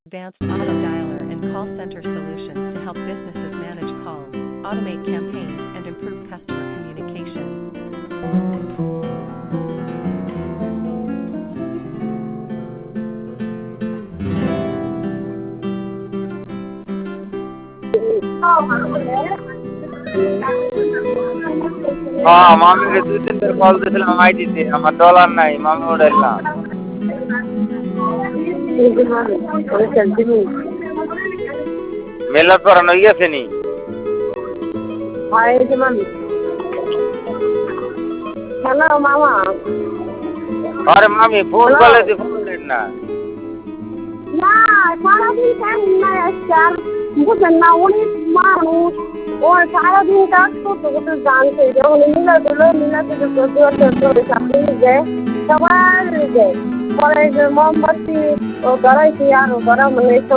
Advanced auto dialer and call center solutions to help businesses manage calls, automate campaigns, and improve customer communication. হ্যাঁ, মামিকে ২-৩ বার call দিছিলাম আইডিতে। আমার dollar নাই, মামি উঠাইল না। মেলা করানো গেছে নি? হ্যালো মামা। আরে মামি ফোন করলে তুই ফোন দেন না। না সারাদিন কেন না স্যার, বুঝলেন না অনেক মানুষ ও সারাদিন কাজ করতে করতে জানছে যখন মিলাতে যায় সবার যায় পরে যে মোমবাতি ও ধরাইছি আর ও ধরা মানে